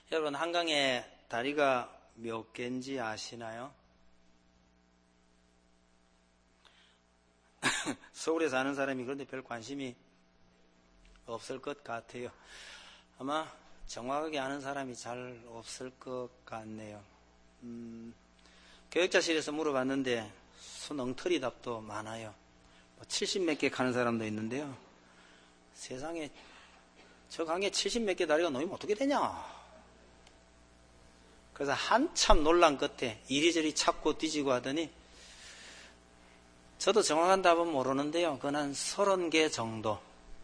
여러분, 한강에 다리가 몇 개인지 아시나요? 서울에 사는 사람이 그런데 별 관심이 없을 것 같아요. 아마 정확하게 아는 사람이 잘 없을 것 같네요. 교육자실에서 물어봤는데 손 엉터리 답도 많아요. 70 몇 개 가는 사람도 있는데요. 세상에 저 강에 70 몇 개 다리가 놓이면 어떻게 되냐? 그래서 한참 논란 끝에 이리저리 찾고 뒤지고 하더니 저도 정확한 답은 모르는데요. 그건 한 30개 정도.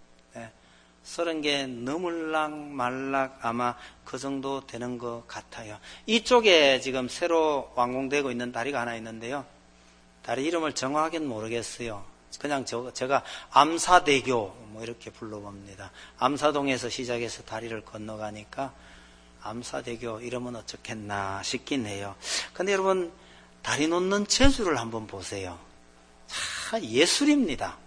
30개 넘을락 말락 아마 그 정도 되는 것 같아요. 이쪽에 지금 새로 완공되고 있는 다리가 하나 있는데요. 다리 이름을 정확하게는 모르겠어요. 그냥 제가 암사대교 뭐 이렇게 불러봅니다. 암사동에서 시작해서 다리를 건너가니까 암사대교 이러면 어쩌겠나 싶긴 해요. 근데 여러분, 다리 놓는 재주를 한번 보세요. 참 예술입니다.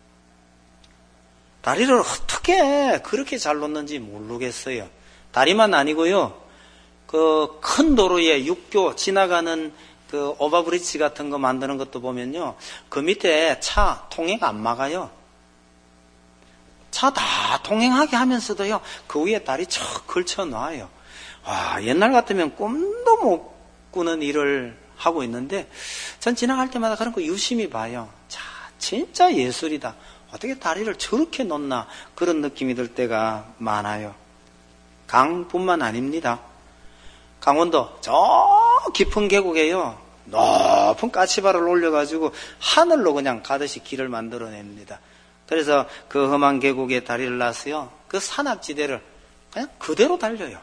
다리를 어떻게 그렇게 잘 놓는지 모르겠어요. 다리만 아니고요. 그 큰 도로에 육교 지나가는 그 오버브리지 같은 거 만드는 것도 보면요. 그 밑에 차 통행 안 막아요. 차 다 통행하게 하면서도요. 그 위에 다리 척 걸쳐 놔요. 와, 옛날 같으면 꿈도 못 꾸는 일을 하고 있는데 전 지나갈 때마다 그런 거 유심히 봐요. 자, 진짜 예술이다. 어떻게 다리를 저렇게 놓나 그런 느낌이 들 때가 많아요. 강뿐만 아닙니다. 강원도 저 깊은 계곡에요. 높은 까치발을 올려가지고 하늘로 그냥 가듯이 길을 만들어냅니다. 그래서 그 험한 계곡에 다리를 놔서요. 그 산악지대를 그냥 그대로 달려요.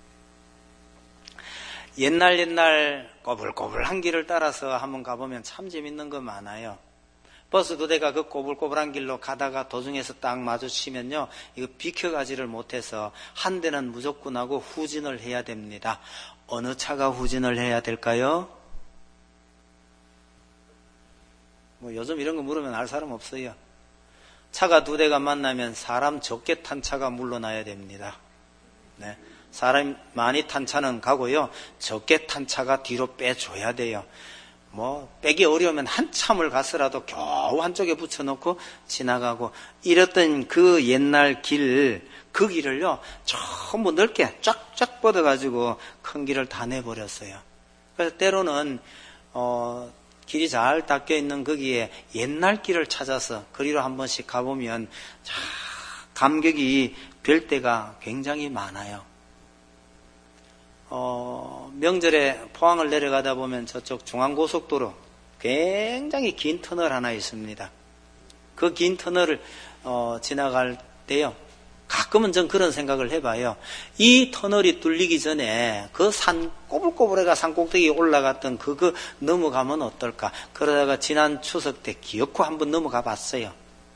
옛날 꼬불꼬불한 길을 따라서 한번 가보면 참 재밌는 거 많아요. 버스 두 대가 그 꼬불꼬불한 길로 가다가 도중에서 딱 마주치면요. 이거 비켜가지를 못해서 한 대는 무조건 하고 후진을 해야 됩니다. 어느 차가 후진을 해야 될까요? 뭐 요즘 이런 거 물으면 알 사람 없어요. 차가 두 대가 만나면 사람 적게 탄 차가 물러나야 됩니다. 네. 사람 많이 탄 차는 가고요. 적게 탄 차가 뒤로 빼줘야 돼요. 뭐 빼기 어려우면 한참을 갔으라도 겨우 한쪽에 붙여놓고 지나가고 이랬던 그 옛날 길, 그 길을요. 전부 넓게 쫙쫙 뻗어가지고 큰 길을 다 내버렸어요. 그래서 때로는 길이 잘 닦여있는 거기에 옛날 길을 찾아서 거리로 한 번씩 가보면 감격이 별 때가 굉장히 많아요. 명절에 포항을 내려가다 보면 저쪽 중앙고속도로 굉장히 긴 터널 하나 있습니다. 그 긴 터널을 지나갈 때요. 가끔은 전 그런 생각을 해봐요. 이 터널이 뚫리기 전에 그 산 꼬불꼬불해가 산 꼭대기에 올라갔던 그거 넘어가면 어떨까. 그러다가 지난 추석 때 기어코 한번 넘어가 봤어요.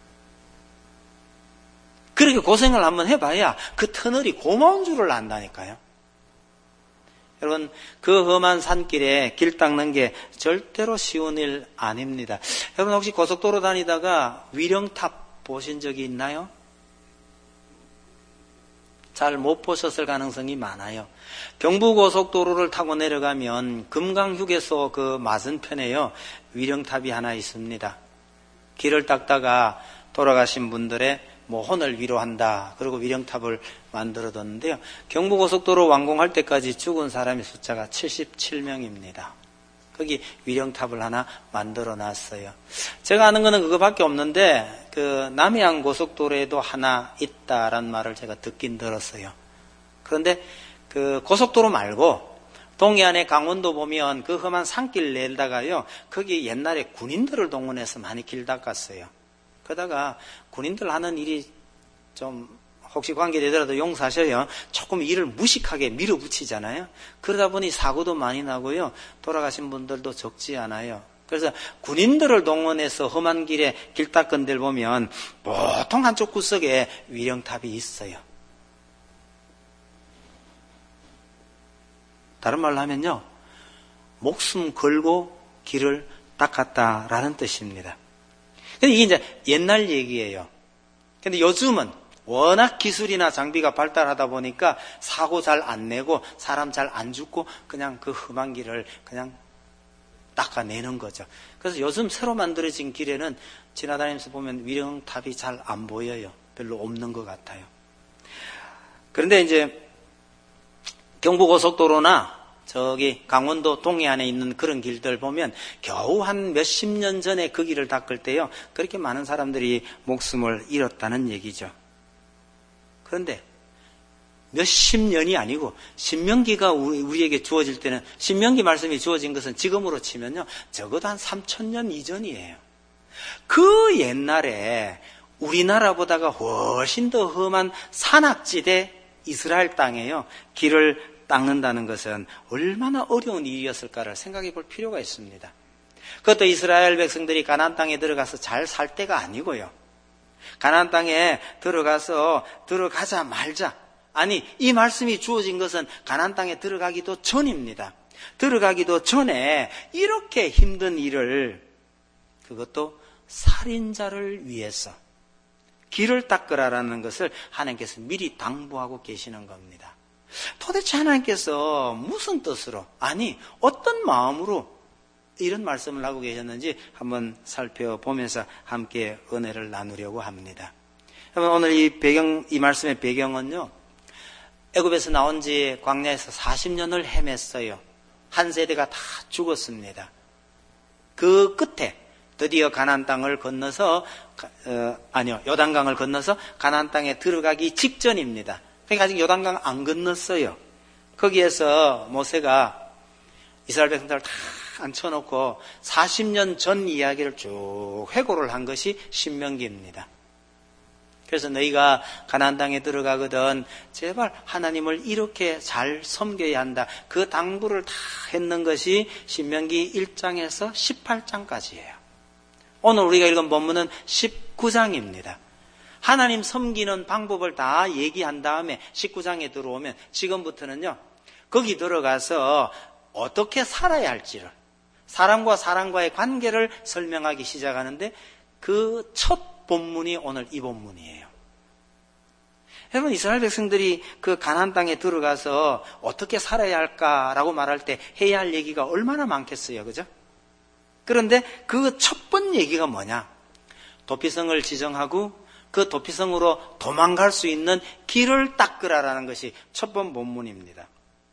그렇게 고생을 한번 해봐야 그 터널이 고마운 줄을 안다니까요. 여러분, 그 험한 산길에 길 닦는 게 절대로 쉬운 일 아닙니다. 여러분, 혹시 고속도로 다니다가 위령탑 보신 적이 있나요? 잘 못 보셨을 가능성이 많아요. 경부고속도로를 타고 내려가면 금강휴게소 그 맞은편에요. 위령탑이 하나 있습니다. 길을 닦다가 돌아가신 분들의 혼을 위로한다. 그리고 위령탑을 만들어뒀는데요. 경부고속도로 완공할 때까지 죽은 사람의 숫자가 77명입니다. 거기 위령탑을 하나 만들어놨어요. 제가 아는 거는 그거밖에 없는데 그 남해안 고속도로에도 하나 있다라는 말을 제가 듣긴 들었어요. 그런데 그 고속도로 말고 동해안의 강원도 보면 그 험한 산길 내다가요. 거기 옛날에 군인들을 동원해서 많이 길 닦았어요. 그러다가 군인들 하는 일이 좀 혹시 관계되더라도 용서하셔요. 조금 일을 무식하게 밀어붙이잖아요. 그러다 보니 사고도 많이 나고요. 돌아가신 분들도 적지 않아요. 그래서 군인들을 동원해서 험한 길에 길 닦은 데를 보면 보통 한쪽 구석에 위령탑이 있어요. 다른 말로 하면요. 목숨 걸고 길을 닦았다라는 뜻입니다. 근데 이게 이제 옛날 얘기예요. 근데 요즘은 워낙 기술이나 장비가 발달하다 보니까 사고 잘 안 내고 사람 잘 안 죽고 그냥 그 험한 길을 그냥 닦아내는 거죠. 그래서 요즘 새로 만들어진 길에는 지나다니면서 보면 위령탑이 잘 안 보여요. 별로 없는 것 같아요. 그런데 이제 경부고속도로나 저기 강원도 동해안에 있는 그런 길들 보면 겨우 한 몇십 년 전에 그 길을 닦을 때요, 그렇게 많은 사람들이 목숨을 잃었다는 얘기죠. 그런데 몇십 년이 아니고 신명기가 우리에게 주어질 때는, 신명기 말씀이 주어진 것은 지금으로 치면요 적어도 한 3,000년 이전이에요. 그 옛날에 우리나라보다가 훨씬 더 험한 산악지대 이스라엘 땅에요 길을 닦는다는 것은 얼마나 어려운 일이었을까를 생각해 볼 필요가 있습니다. 그것도 이스라엘 백성들이 가나안 땅에 들어가서 잘 살 때가 아니고요, 가나안 땅에 들어가자 말자, 아니 이 말씀이 주어진 것은 가나안 땅에 들어가기도 전입니다. 들어가기도 전에 이렇게 힘든 일을, 그것도 살인자를 위해서 길을 닦으라라는 것을 하나님께서 미리 당부하고 계시는 겁니다. 도대체 하나님께서 무슨 뜻으로, 아니 어떤 마음으로 이런 말씀을 하고 계셨는지 한번 살펴보면서 함께 은혜를 나누려고 합니다. 여러분, 오늘 이 말씀의 배경은요, 애굽에서 나온 지 광야에서 40년을 헤맸어요. 한 세대가 다 죽었습니다. 그 끝에 드디어 가나안 땅을 건너서 요단강을 건너서 가나안 땅에 들어가기 직전입니다. 그러니까 아직 요단강 안 건넜어요. 거기에서 모세가 이스라엘 백성들을 다 앉혀놓고 40년 전 이야기를 쭉 회고를 한 것이 신명기입니다. 그래서 너희가 가나안 땅에 들어가거든 제발 하나님을 이렇게 잘 섬겨야 한다, 그 당부를 다 했는 것이 신명기 1장에서 18장까지예요. 오늘 우리가 읽은 본문은 19장입니다. 하나님 섬기는 방법을 다 얘기한 다음에 19장에 들어오면 지금부터는요, 거기 들어가서 어떻게 살아야 할지를, 사람과 사람과의 관계를 설명하기 시작하는데 그 첫 본문이 오늘 이 본문이에요. 여러분, 이스라엘 백성들이 그 가나안 땅에 들어가서 어떻게 살아야 할까라고 말할 때 해야 할 얘기가 얼마나 많겠어요, 그죠? 그런데 그 첫 번 얘기가 뭐냐? 도피성을 지정하고 그 도피성으로 도망갈 수 있는 길을 닦으라라는 것이 첫 번 본문입니다.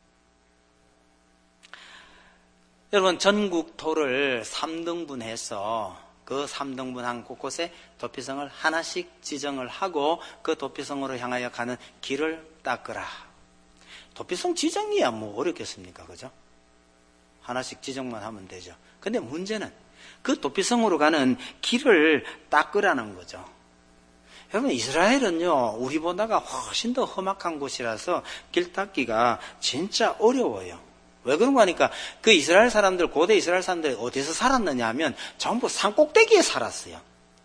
여러분, 전국토를 3등분해서 그 3등분한 곳곳에 도피성을 하나씩 지정을 하고 그 도피성으로 향하여 가는 길을 닦으라. 도피성 지정이야 뭐 어렵겠습니까, 그죠? 하나씩 지정만 하면 되죠. 근데 문제는 그 도피성으로 가는 길을 닦으라는 거죠. 여러분, 이스라엘은요, 우리보다가 훨씬 더 험악한 곳이라서 길 닦기가 진짜 어려워요. 왜 그런가 하니까 그 이스라엘 사람들, 고대 이스라엘 사람들이 어디서 살았느냐 하면 전부 산 꼭대기에 살았어요.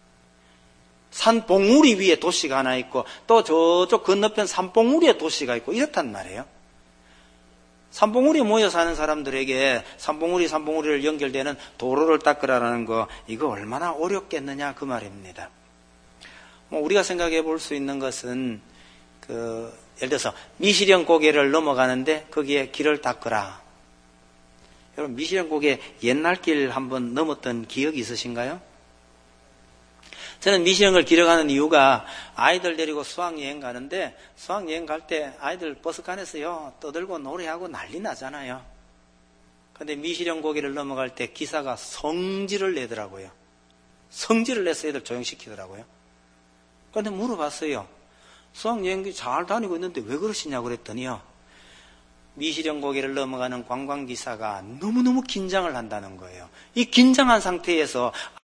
산 봉우리 위에 도시가 하나 있고 또 저쪽 건너편 산봉우리에 도시가 있고 이렇단 말이에요. 산봉우리에 모여 사는 사람들에게 산봉우리를 연결되는 도로를 닦으라는 거, 이거 얼마나 어렵겠느냐 그 말입니다. 우리가 생각해 볼 수 있는 것은 예를 들어서 미시령 고개를 넘어가는데 거기에 길을 닦으라. 여러분, 미시령 고개 옛날 길 한번 넘었던 기억이 있으신가요? 저는 미시령을 길어가는 이유가 아이들 데리고 수학여행 가는데 수학여행 갈 때 아이들 버스칸에서요 떠들고 노래하고 난리 나잖아요. 그런데 미시령 고개를 넘어갈 때 기사가 성질을 내더라고요. 성질을 내서 애들 조용시키더라고요. 그런데 물어봤어요. 수학여행기 잘 다니고 있는데 왜 그러시냐고 그랬더니요, 미시령 고개를 넘어가는 관광기사가 너무너무 긴장을 한다는 거예요. 이 긴장한 상태에서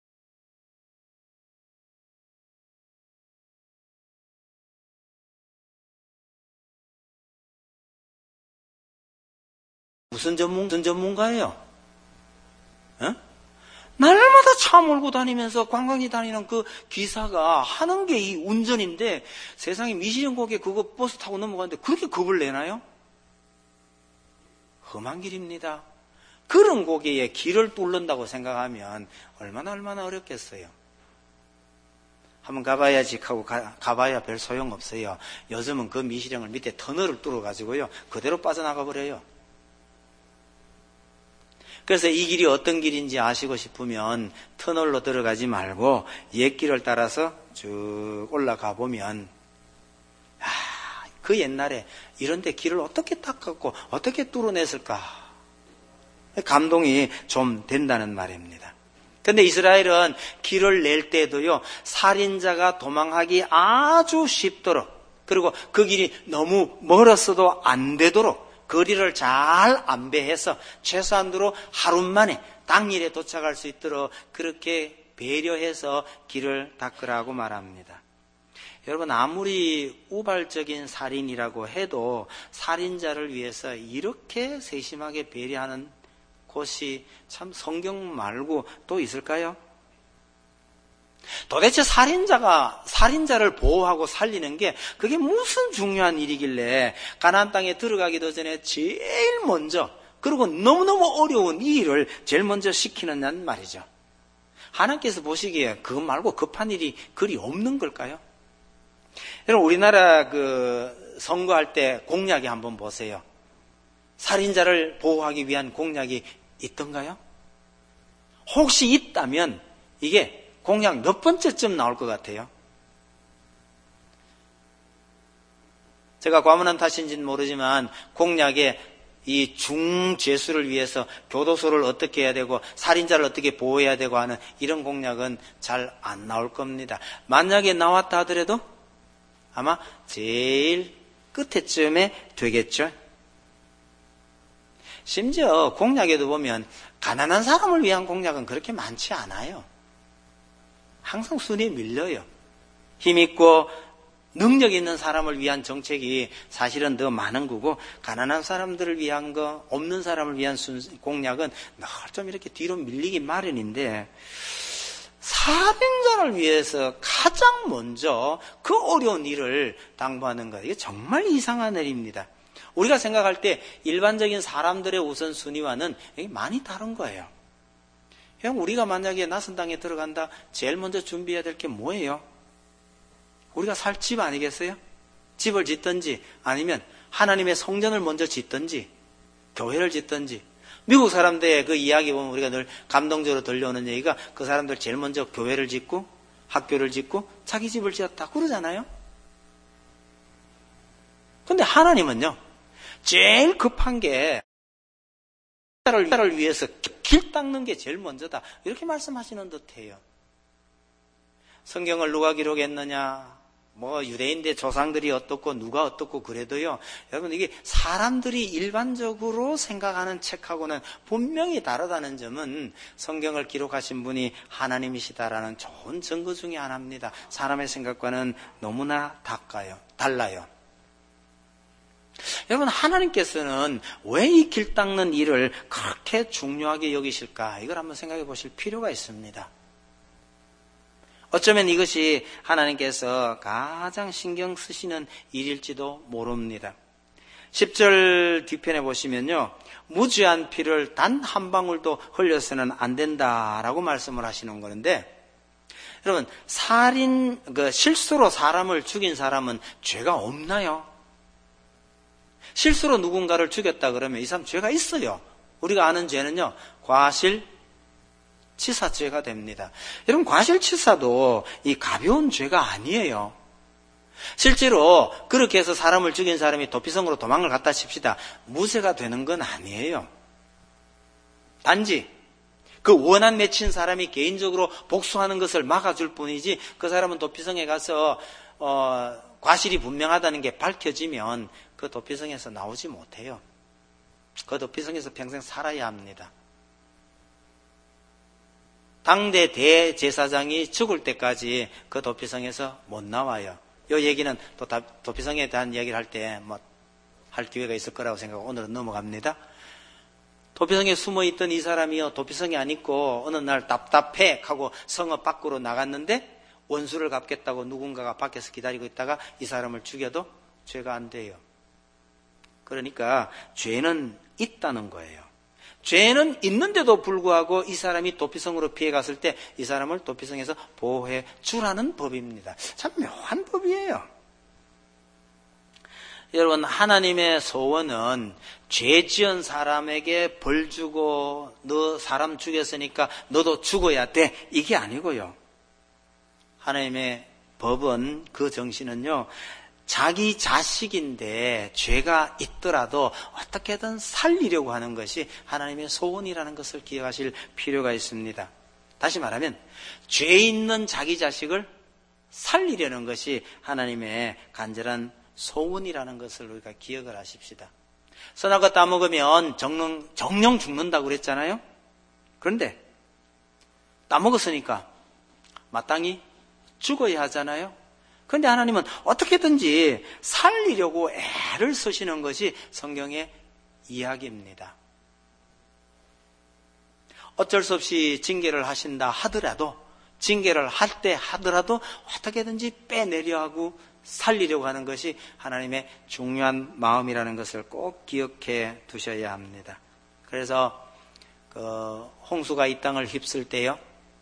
무슨 전문가예요? 어? 날마다 차 몰고 다니면서 관광지 다니는 그 기사가 하는 게 이 운전인데 세상에 미시령 고개 그거 버스 타고 넘어가는데 그렇게 겁을 내나요? 험한 길입니다. 그런 고개에 길을 뚫는다고 생각하면 얼마나 어렵겠어요. 한번 가봐야지 하고 가봐야 별 소용없어요. 요즘은 그 미시령을 밑에 터널을 뚫어가지고요, 그대로 빠져나가 버려요. 그래서 이 길이 어떤 길인지 아시고 싶으면 터널로 들어가지 말고 옛길을 따라서 쭉 올라가 보면, 그 옛날에 이런데 길을 어떻게 닦았고 어떻게 뚫어냈을까, 감동이 좀 된다는 말입니다. 근데 이스라엘은 길을 낼 때도요, 살인자가 도망하기 아주 쉽도록, 그리고 그 길이 너무 멀었어도 안 되도록 거리를 잘 안배해서 최소한으로 하루 만에 당일에 도착할 수 있도록 그렇게 배려해서 길을 닦으라고 말합니다. 여러분, 아무리 우발적인 살인이라고 해도 살인자를 위해서 이렇게 세심하게 배려하는 곳이 참 성경 말고 또 있을까요? 도대체 살인자를 보호하고 살리는 게 그게 무슨 중요한 일이길래 가나안 땅에 들어가기도 전에 제일 먼저, 그리고 너무너무 어려운 이 일을 제일 먼저 시키느냐는 말이죠. 하나님께서 보시기에 그것 말고 급한 일이 그리 없는 걸까요? 여러분, 우리나라 선거할 때 공약이 한번 보세요. 살인자를 보호하기 위한 공약이 있던가요? 혹시 있다면 이게 공약 몇 번째쯤 나올 것 같아요? 제가 과문한 탓인지는 모르지만 공약에 이 중죄수를 위해서 교도소를 어떻게 해야 되고 살인자를 어떻게 보호해야 되고 하는 이런 공약은 잘 안 나올 겁니다. 만약에 나왔다 하더라도 아마 제일 끝에쯤에 되겠죠. 심지어 공약에도 보면 가난한 사람을 위한 공약은 그렇게 많지 않아요. 항상 순위에 밀려요. 힘있고 능력 있는 사람을 위한 정책이 사실은 더 많은 거고, 가난한 사람들을 위한 거, 없는 사람을 위한 공약은 늘 좀 이렇게 뒤로 밀리기 마련인데, 살인자를 위해서 가장 먼저 그 어려운 일을 당부하는 것, 이게 정말 이상한 일입니다. 우리가 생각할 때 일반적인 사람들의 우선순위와는 많이 다른 거예요. 형, 우리가 만약에 낯선 땅에 들어간다, 제일 먼저 준비해야 될 게 뭐예요? 우리가 살 집 아니겠어요? 집을 짓든지 아니면 하나님의 성전을 먼저 짓든지 교회를 짓든지. 미국 사람들의 그 이야기 보면 우리가 늘 감동적으로 들려오는 얘기가, 그 사람들 제일 먼저 교회를 짓고 학교를 짓고 자기 집을 지었다 그러잖아요. 근데 하나님은요, 제일 급한 게 나를 위해서 길 닦는 게 제일 먼저다, 이렇게 말씀하시는 듯해요. 성경을 누가 기록했느냐, 유대인들 조상들이 어떻고 누가 어떻고 그래도요, 여러분, 이게 사람들이 일반적으로 생각하는 책하고는 분명히 다르다는 점은 성경을 기록하신 분이 하나님이시다라는 좋은 증거 중에 하나입니다. 사람의 생각과는 너무나 달라요. 여러분, 하나님께서는 왜 이 길 닦는 일을 그렇게 중요하게 여기실까? 이걸 한번 생각해 보실 필요가 있습니다. 어쩌면 이것이 하나님께서 가장 신경 쓰시는 일일지도 모릅니다. 10절 뒤편에 보시면요, 무죄한 피를 단 한 방울도 흘려서는 안 된다라고 말씀을 하시는 건데, 여러분, 실수로 사람을 죽인 사람은 죄가 없나요? 실수로 누군가를 죽였다 그러면 이 사람 죄가 있어요. 우리가 아는 죄는요, 과실치사죄가 됩니다. 여러분, 과실치사도 이 가벼운 죄가 아니에요. 실제로 그렇게 해서 사람을 죽인 사람이 도피성으로 도망을 갔다 칩시다. 무죄가 되는 건 아니에요. 단지 그 원한 맺힌 사람이 개인적으로 복수하는 것을 막아줄 뿐이지, 그 사람은 도피성에 가서 과실이 분명하다는 게 밝혀지면 그 도피성에서 나오지 못해요. 그 도피성에서 평생 살아야 합니다. 당대 대제사장이 죽을 때까지 그 도피성에서 못 나와요. 이 얘기는 또 도피성에 대한 얘기를 할 때 할 기회가 있을 거라고 생각하고 오늘은 넘어갑니다. 도피성에 숨어있던 이 사람이요, 도피성에 안 있고 어느 날 답답해 하고 성읍 밖으로 나갔는데 원수를 갚겠다고 누군가가 밖에서 기다리고 있다가 이 사람을 죽여도 죄가 안 돼요. 그러니까 죄는 있다는 거예요. 죄는 있는데도 불구하고 이 사람이 도피성으로 피해갔을 때 이 사람을 도피성에서 보호해 주라는 법입니다. 참 묘한 법이에요. 여러분, 하나님의 소원은 죄 지은 사람에게 벌 주고 너 사람 죽였으니까 너도 죽어야 돼, 이게 아니고요. 하나님의 법은, 그 정신은요, 자기 자식인데 죄가 있더라도 어떻게든 살리려고 하는 것이 하나님의 소원이라는 것을 기억하실 필요가 있습니다. 다시 말하면 죄 있는 자기 자식을 살리려는 것이 하나님의 간절한 소원이라는 것을 우리가 기억을 하십시다. 선악과 따먹으면 정령 죽는다고 그랬잖아요. 그런데 따먹었으니까 마땅히 죽어야 하잖아요. 그런데 하나님은 어떻게든지 살리려고 애를 쓰시는 것이 성경의 이야기입니다. 어쩔 수 없이 징계를 하신다 하더라도, 징계를 할 때 하더라도 어떻게든지 빼내려 하고 살리려고 하는 것이 하나님의 중요한 마음이라는 것을 꼭 기억해 두셔야 합니다. 그래서 홍수가 이 땅을 휩쓸 때요,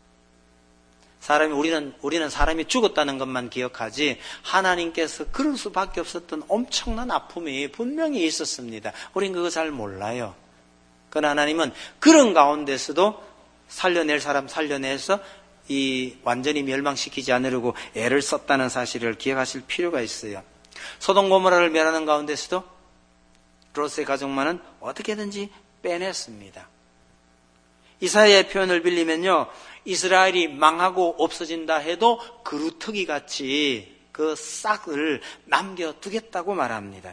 우리는 사람이 죽었다는 것만 기억하지 하나님께서 그럴 수밖에 없었던 엄청난 아픔이 분명히 있었습니다. 우린 그거 잘 몰라요. 그러나 하나님은 그런 가운데서도 살려낼 사람 살려내서 완전히 멸망시키지 않으려고 애를 썼다는 사실을 기억하실 필요가 있어요. 소돔 고모라를 멸하는 가운데서도 롯의 가족만은 어떻게든지 빼냈습니다. 이사야의 표현을 빌리면요, 이스라엘이 망하고 없어진다 해도 그루터기 같이 그 싹을 남겨두겠다고 말합니다.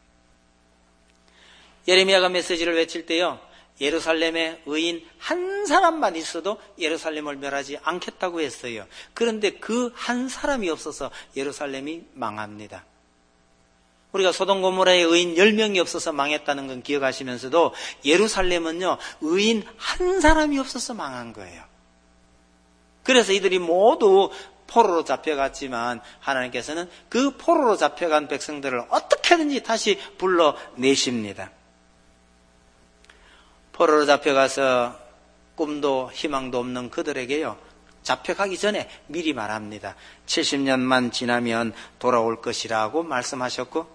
예레미야가 메시지를 외칠 때요, 예루살렘에 의인 한 사람만 있어도 예루살렘을 멸하지 않겠다고 했어요. 그런데 그 한 사람이 없어서 예루살렘이 망합니다. 우리가 소돔 고모라의 의인 10명이 없어서 망했다는 건 기억하시면서도 예루살렘은요, 의인 한 사람이 없어서 망한 거예요. 그래서 이들이 모두 포로로 잡혀갔지만 하나님께서는 그 포로로 잡혀간 백성들을 어떻게든지 다시 불러내십니다. 포로로 잡혀가서 꿈도 희망도 없는 그들에게요, 잡혀가기 전에 미리 말합니다. 70년만 지나면 돌아올 것이라고 말씀하셨고,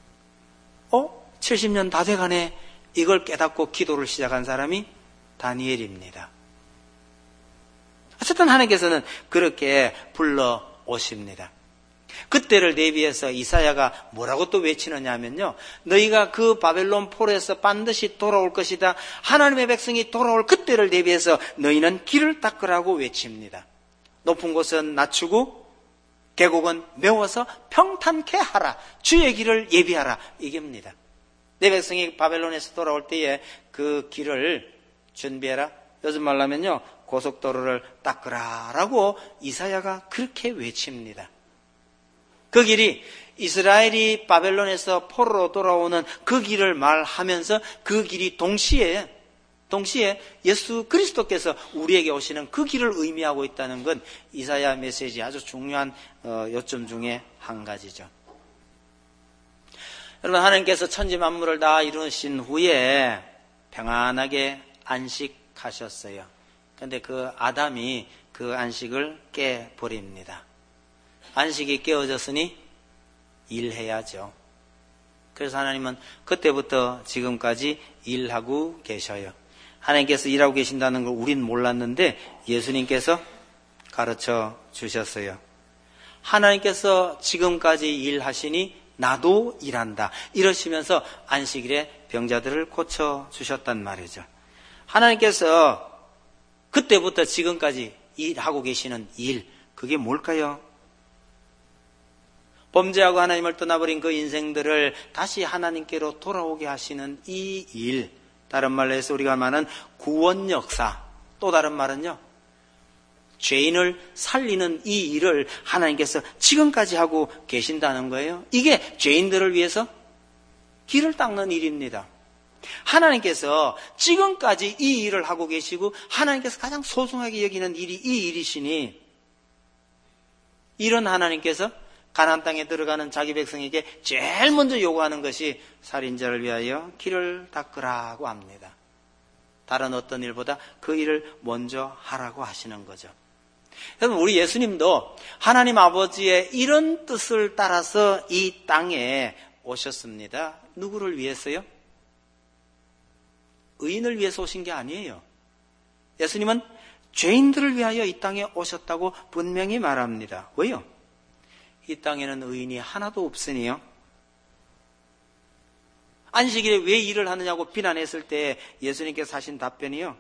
70년 다 돼가네. 이걸 깨닫고 기도를 시작한 사람이 다니엘입니다. 어쨌든 하나님께서는 그렇게 불러오십니다. 그때를 대비해서 이사야가 뭐라고 또 외치느냐 하면요, 너희가 그 바벨론 포로에서 반드시 돌아올 것이다. 하나님의 백성이 돌아올 그때를 대비해서 너희는 길을 닦으라고 외칩니다. 높은 곳은 낮추고 계곡은 메워서 평탄케 하라. 주의 길을 예비하라. 이게입니다. 내 백성이 바벨론에서 돌아올 때에 그 길을 준비해라. 요즘 말로 하면요, 고속도로를 닦으라라고 이사야가 그렇게 외칩니다. 그 길이 이스라엘이 바벨론에서 포로로 돌아오는 그 길을 말하면서 그 길이 동시에 예수 그리스도께서 우리에게 오시는 그 길을 의미하고 있다는 건 이사야 메시지 아주 중요한 요점 중에 한 가지죠. 여러분, 하나님께서 천지 만물을 다 이루신 후에 평안하게 안식하셨어요. 그런데 그 아담이 그 안식을 깨버립니다. 안식이 깨어졌으니 일해야죠. 그래서 하나님은 그때부터 지금까지 일하고 계셔요. 하나님께서 일하고 계신다는 걸 우린 몰랐는데 예수님께서 가르쳐 주셨어요. 하나님께서 지금까지 일하시니 나도 일한다. 이러시면서 안식일에 병자들을 고쳐주셨단 말이죠. 하나님께서 그때부터 지금까지 일하고 계시는 일, 그게 뭘까요? 범죄하고 하나님을 떠나버린 그 인생들을 다시 하나님께로 돌아오게 하시는 이 일, 다른 말로 해서 우리가 말하는 구원 역사, 또 다른 말은요, 죄인을 살리는 이 일을 하나님께서 지금까지 하고 계신다는 거예요. 이게 죄인들을 위해서 길을 닦는 일입니다. 하나님께서 지금까지 이 일을 하고 계시고 하나님께서 가장 소중하게 여기는 일이 이 일이시니, 이런 하나님께서 가나안 땅에 들어가는 자기 백성에게 제일 먼저 요구하는 것이 살인자를 위하여 길을 닦으라고 합니다. 다른 어떤 일보다 그 일을 먼저 하라고 하시는 거죠. 여러분, 우리 예수님도 하나님 아버지의 이런 뜻을 따라서 이 땅에 오셨습니다. 누구를 위해서요? 의인을 위해서 오신 게 아니에요. 예수님은 죄인들을 위하여 이 땅에 오셨다고 분명히 말합니다. 왜요? 이 땅에는 의인이 하나도 없으니요. 안식일에 왜 일을 하느냐고 비난했을 때 예수님께서 하신 답변이요.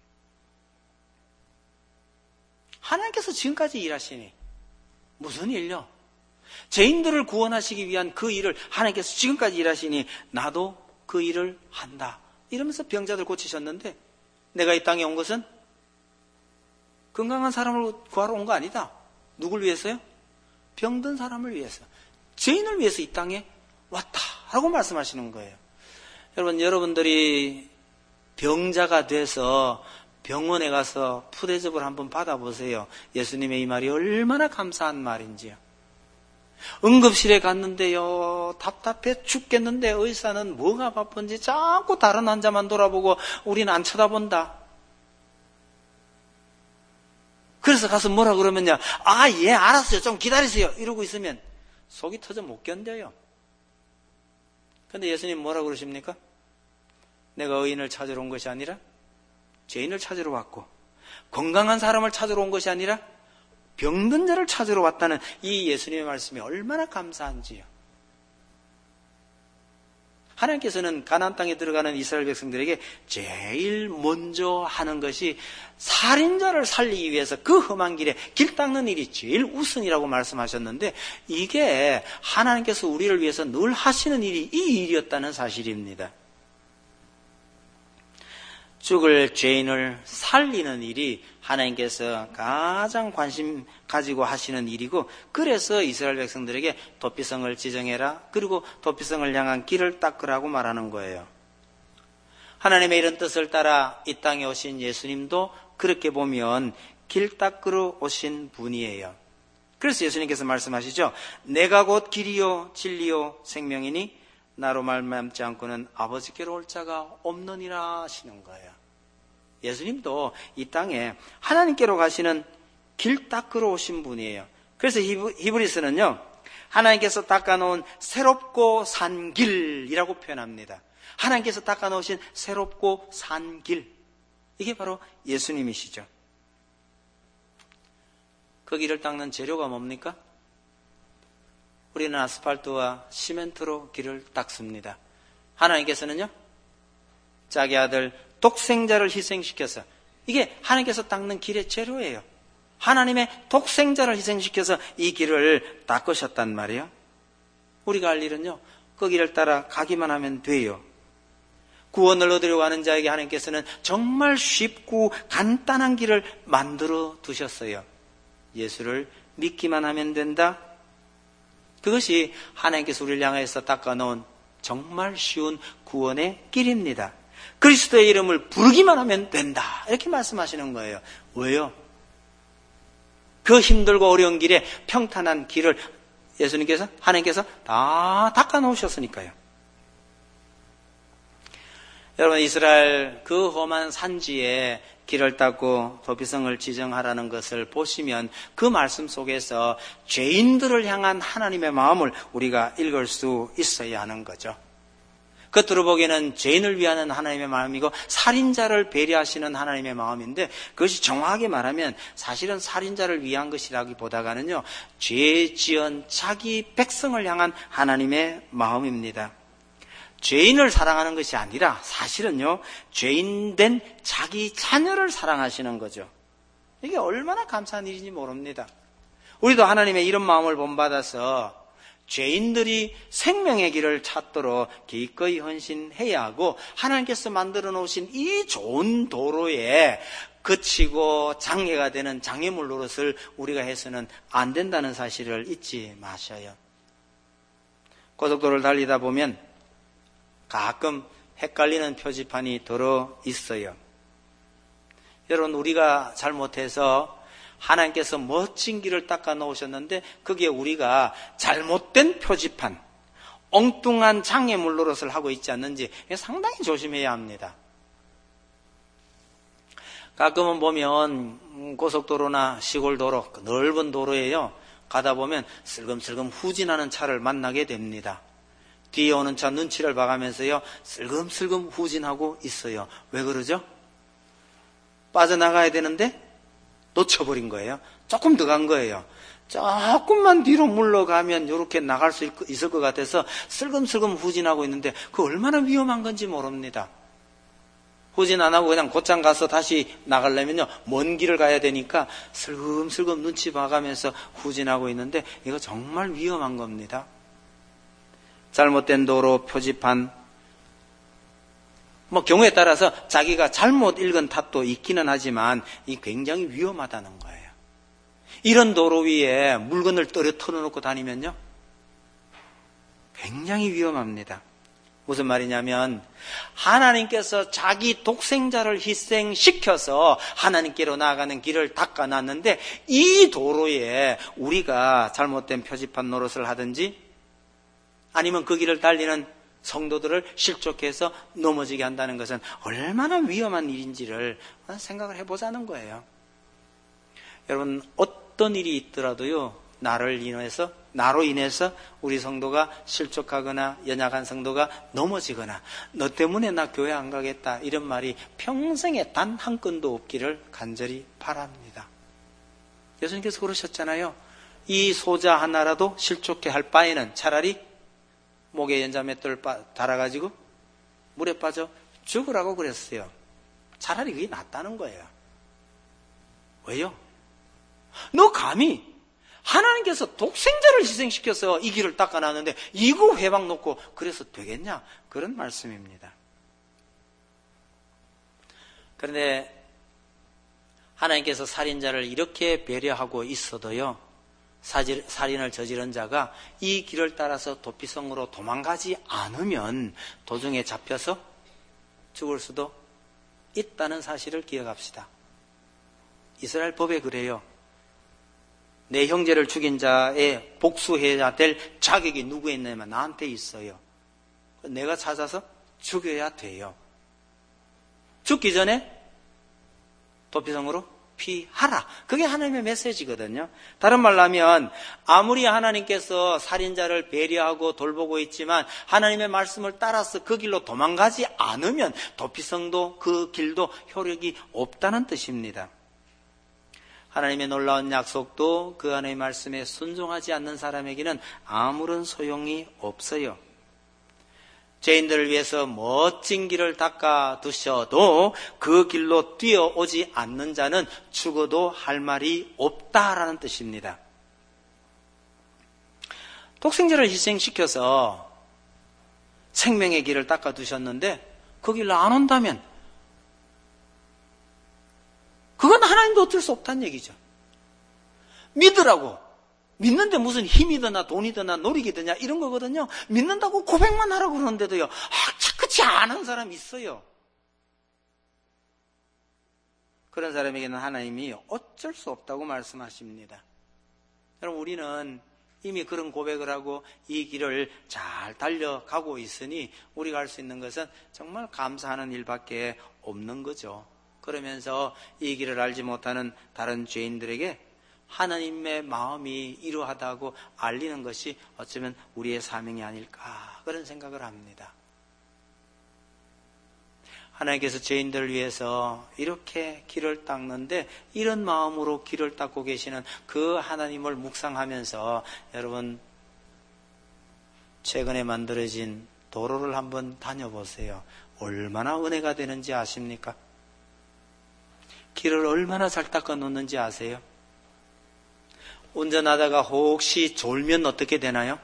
하나님께서 지금까지 일하시니 무슨 일요? 죄인들을 구원하시기 위한 그 일을 하나님께서 지금까지 일하시니 나도 그 일을 한다. 이러면서 병자들 고치셨는데 내가 이 땅에 온 것은 건강한 사람을 구하러 온 거 아니다. 누굴 위해서요? 병든 사람을 위해서. 죄인을 위해서 이 땅에 왔다라고 말씀하시는 거예요. 여러분들이 병자가 돼서 병원에 가서 푸대접을 한번 받아보세요. 예수님의 이 말이 얼마나 감사한 말인지요. 응급실에 갔는데요, 답답해 죽겠는데 의사는 뭐가 바쁜지 자꾸 다른 환자만 돌아보고 우리는 안 쳐다본다. 그래서 가서 뭐라 그러면요, 예, 알았어요, 좀 기다리세요 이러고 있으면 속이 터져 못 견뎌요. 근데 예수님 뭐라 그러십니까? 내가 의인을 찾으러 온 것이 아니라 죄인을 찾으러 왔고, 건강한 사람을 찾으러 온 것이 아니라 병든 자를 찾으러 왔다는 이 예수님의 말씀이 얼마나 감사한지요. 하나님께서는 가나안 땅에 들어가는 이스라엘 백성들에게 제일 먼저 하는 것이 살인자를 살리기 위해서 그 험한 길에 길 닦는 일이 제일 우선이라고 말씀하셨는데, 이게 하나님께서 우리를 위해서 늘 하시는 일이 이 일이었다는 사실입니다. 죽을 죄인을 살리는 일이 하나님께서 가장 관심 가지고 하시는 일이고, 그래서 이스라엘 백성들에게 도피성을 지정해라, 그리고 도피성을 향한 길을 닦으라고 말하는 거예요. 하나님의 이런 뜻을 따라 이 땅에 오신 예수님도 그렇게 보면 길 닦으러 오신 분이에요. 그래서 예수님께서 말씀하시죠. 내가 곧 길이요 진리요 생명이니 나로 말미암지 않고는 아버지께로 올 자가 없느니라 하시는 거예요. 예수님도 이 땅에 하나님께로 가시는 길 닦으러 오신 분이에요. 그래서 히브리서는요, 하나님께서 닦아놓은 새롭고 산 길이라고 표현합니다. 하나님께서 닦아놓으신 새롭고 산 길, 이게 바로 예수님이시죠. 그 길을 닦는 재료가 뭡니까? 우리는 아스팔트와 시멘트로 길을 닦습니다. 하나님께서는요, 자기 아들 독생자를 희생시켜서, 이게 하나님께서 닦는 길의 재료예요. 하나님의 독생자를 희생시켜서 이 길을 닦으셨단 말이에요. 우리가 할 일은요, 그 길을 따라 가기만 하면 돼요. 구원을 얻으려고 하는 자에게 하나님께서는 정말 쉽고 간단한 길을 만들어 두셨어요. 예수를 믿기만 하면 된다. 그것이 하나님께서 우리를 향해서 닦아놓은 정말 쉬운 구원의 길입니다. 그리스도의 이름을 부르기만 하면 된다, 이렇게 말씀하시는 거예요. 왜요? 그 힘들고 어려운 길에 평탄한 길을 예수님께서, 하나님께서 다 닦아놓으셨으니까요. 여러분, 이스라엘 그 험한 산지에 길을 닦고 도피성을 지정하라는 것을 보시면 그 말씀 속에서 죄인들을 향한 하나님의 마음을 우리가 읽을 수 있어야 하는 거죠. 겉으로 보기에는 죄인을 위하는 하나님의 마음이고 살인자를 배려하시는 하나님의 마음인데, 그것이 정확하게 말하면 사실은 살인자를 위한 것이라기보다는요, 죄 지은 자기 백성을 향한 하나님의 마음입니다. 죄인을 사랑하는 것이 아니라 사실은요, 죄인된 자기 자녀를 사랑하시는 거죠. 이게 얼마나 감사한 일인지 모릅니다. 우리도 하나님의 이런 마음을 본받아서 죄인들이 생명의 길을 찾도록 기꺼이 헌신해야 하고, 하나님께서 만들어 놓으신 이 좋은 도로에 그치고 장애가 되는 장애물 노릇을 우리가 해서는 안 된다는 사실을 잊지 마셔요. 고속도로를 달리다 보면 가끔 헷갈리는 표지판이 들어 있어요. 여러분, 우리가 잘못해서 하나님께서 멋진 길을 닦아 놓으셨는데 거기에 우리가 잘못된 표지판, 엉뚱한 장애물 노릇을 하고 있지 않는지 상당히 조심해야 합니다. 가끔은 보면 고속도로나 시골도로, 넓은 도로에요. 가다 보면 슬금슬금 후진하는 차를 만나게 됩니다. 뒤에 오는 차 눈치를 봐가면서요, 슬금슬금 후진하고 있어요. 왜 그러죠? 빠져나가야 되는데 놓쳐버린 거예요. 조금 더 간 거예요. 조금만 뒤로 물러가면 이렇게 나갈 수 있을 것 같아서 슬금슬금 후진하고 있는데 그 얼마나 위험한 건지 모릅니다. 후진 안 하고 그냥 곧장 가서 다시 나가려면요, 먼 길을 가야 되니까 슬금슬금 눈치 봐가면서 후진하고 있는데 이거 정말 위험한 겁니다. 잘못된 도로 표지판, 경우에 따라서 자기가 잘못 읽은 탓도 있기는 하지만 이 굉장히 위험하다는 거예요. 이런 도로 위에 물건을 떨어뜨려 놓고 다니면요, 굉장히 위험합니다. 무슨 말이냐면 하나님께서 자기 독생자를 희생시켜서 하나님께로 나아가는 길을 닦아놨는데 이 도로에 우리가 잘못된 표지판 노릇을 하든지 아니면 그 길을 달리는 성도들을 실족해서 넘어지게 한다는 것은 얼마나 위험한 일인지를 생각을 해보자는 거예요. 여러분, 어떤 일이 있더라도요, 나로 인해서 우리 성도가 실족하거나 연약한 성도가 넘어지거나 너 때문에 나 교회 안 가겠다 이런 말이 평생에 단 한 건도 없기를 간절히 바랍니다. 예수님께서 그러셨잖아요. 이 소자 하나라도 실족해 할 바에는 차라리 목에 연자맷돌을 달아가지고 물에 빠져 죽으라고 그랬어요. 차라리 그게 낫다는 거예요. 왜요? 너 감히 하나님께서 독생자를 희생시켜서 이 길을 닦아놨는데 이거 회방 놓고 그래서 되겠냐? 그런 말씀입니다. 그런데 하나님께서 살인자를 이렇게 배려하고 있어도요, 살인을 저지른 자가 이 길을 따라서 도피성으로 도망가지 않으면 도중에 잡혀서 죽을 수도 있다는 사실을 기억합시다. 이스라엘 법에 그래요. 내 형제를 죽인 자의 복수해야 될 자격이 누구에 있냐면 나한테 있어요. 내가 찾아서 죽여야 돼요. 죽기 전에 도피성으로 피하라. 그게 하나님의 메시지거든요. 다른 말로 하면 아무리 하나님께서 살인자를 배려하고 돌보고 있지만 하나님의 말씀을 따라서 그 길로 도망가지 않으면 도피성도 그 길도 효력이 없다는 뜻입니다. 하나님의 놀라운 약속도 그 하나님의 말씀에 순종하지 않는 사람에게는 아무런 소용이 없어요. 죄인들을 위해서 멋진 길을 닦아 두셔도 그 길로 뛰어오지 않는 자는 죽어도 할 말이 없다라는 뜻입니다. 독생자를 희생시켜서 생명의 길을 닦아 두셨는데 그 길로 안 온다면 그건 하나님도 어쩔 수 없다는 얘기죠. 믿으라고. 믿는데 무슨 힘이드나 돈이드나 노력이드냐 이런 거거든요. 믿는다고 고백만 하라고 그러는데도요, 그렇지 않은 사람이 있어요. 그런 사람에게는 하나님이 어쩔 수 없다고 말씀하십니다. 여러분, 우리는 이미 그런 고백을 하고 이 길을 잘 달려가고 있으니 우리가 할 수 있는 것은 정말 감사하는 일밖에 없는 거죠. 그러면서 이 길을 알지 못하는 다른 죄인들에게 하나님의 마음이 이러하다고 알리는 것이 어쩌면 우리의 사명이 아닐까 그런 생각을 합니다. 하나님께서 죄인들을 위해서 이렇게 길을 닦는데 이런 마음으로 길을 닦고 계시는 그 하나님을 묵상하면서 여러분, 최근에 만들어진 도로를 한번 다녀보세요. 얼마나 은혜가 되는지 아십니까? 길을 얼마나 잘 닦아 놓는지 아세요? 운전하다가 혹시 졸면 어떻게 되나요?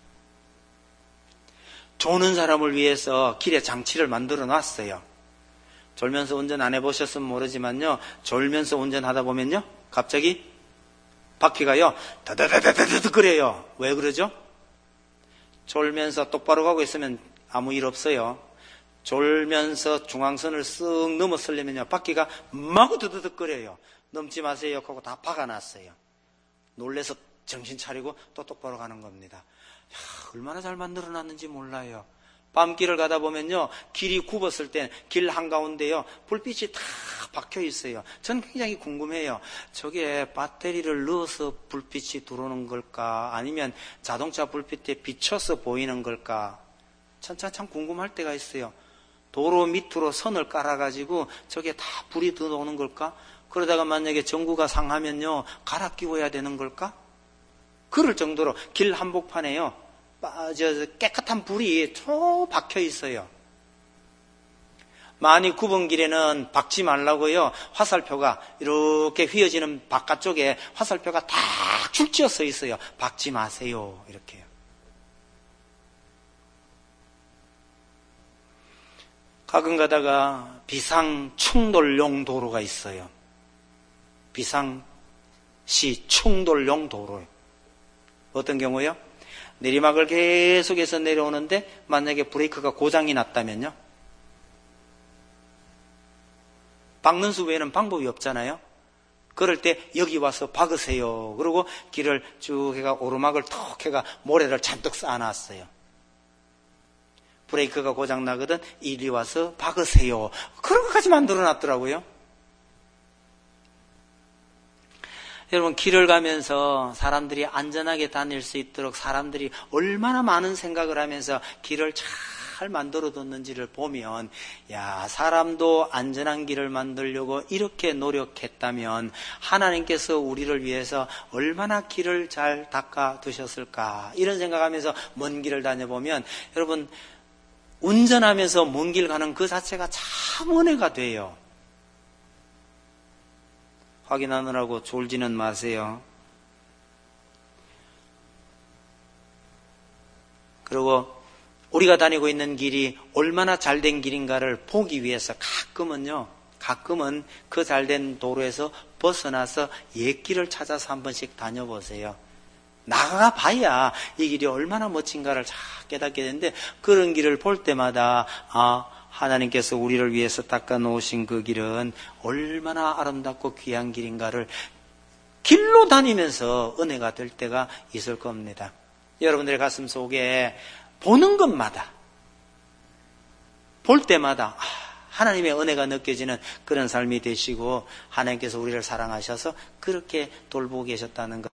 조는 사람을 위해서 길에 장치를 만들어 놨어요. 졸면서 운전 안 해보셨으면 모르지만요, 졸면서 운전하다 보면요, 갑자기 바퀴가요 다다다다다다 그래요. 왜 그러죠? 졸면서 똑바로 가고 있으면 아무 일 없어요. 졸면서 중앙선을 쓱 넘어서려면요, 바퀴가 마구 드드득거려요. 넘지 마세요 하고 다 박아놨어요. 놀래서 정신 차리고 또 똑바로 가는 겁니다. 얼마나 잘 만들어놨는지 몰라요. 밤길을 가다 보면요, 길이 굽었을 때 길 한가운데요, 불빛이 다 박혀 있어요. 전 굉장히 궁금해요. 저게 배터리를 넣어서 불빛이 들어오는 걸까? 아니면 자동차 불빛에 비춰서 보이는 걸까? 참 궁금할 때가 있어요. 도로 밑으로 선을 깔아가지고 저게 다 불이 들어오는 걸까? 그러다가 만약에 전구가 상하면요, 갈아 끼워야 되는 걸까? 그럴 정도로 길 한복판에요, 깨끗한 불이 쭉 박혀 있어요. 많이 굽은 길에는 박지 말라고요, 화살표가 이렇게 휘어지는 바깥쪽에 화살표가 딱 줄지어 서 있어요. 박지 마세요, 이렇게요. 가끔 가다가 비상 충돌용 도로가 있어요. 비상시 충돌용 도로요. 어떤 경우요? 내리막을 계속해서 내려오는데 만약에 브레이크가 고장이 났다면요, 박는 수 외에는 방법이 없잖아요. 그럴 때 여기 와서 박으세요. 그리고 길을 쭉 해가 오르막을 턱 해가 모래를 잔뜩 쌓아놨어요. 브레이크가 고장 나거든 이리 와서 박으세요. 그런 것까지 만들어놨더라고요. 여러분, 길을 가면서 사람들이 안전하게 다닐 수 있도록 사람들이 얼마나 많은 생각을 하면서 길을 잘 만들어뒀는지를 보면, 야, 사람도 안전한 길을 만들려고 이렇게 노력했다면 하나님께서 우리를 위해서 얼마나 길을 잘 닦아두셨을까, 이런 생각하면서 먼 길을 다녀보면, 여러분, 운전하면서 먼 길 가는 그 자체가 참 은혜가 돼요. 확인하느라고 졸지는 마세요. 그리고 우리가 다니고 있는 길이 얼마나 잘된 길인가를 보기 위해서 가끔은 그 잘된 도로에서 벗어나서 옛 길을 찾아서 한 번씩 다녀보세요. 나가 봐야 이 길이 얼마나 멋진가를 잘 깨닫게 되는데, 그런 길을 볼 때마다 하나님께서 우리를 위해서 닦아 놓으신 그 길은 얼마나 아름답고 귀한 길인가를 길로 다니면서 은혜가 될 때가 있을 겁니다. 여러분들의 가슴 속에 보는 것마다, 볼 때마다 하나님의 은혜가 느껴지는 그런 삶이 되시고, 하나님께서 우리를 사랑하셔서 그렇게 돌보고 계셨다는 것.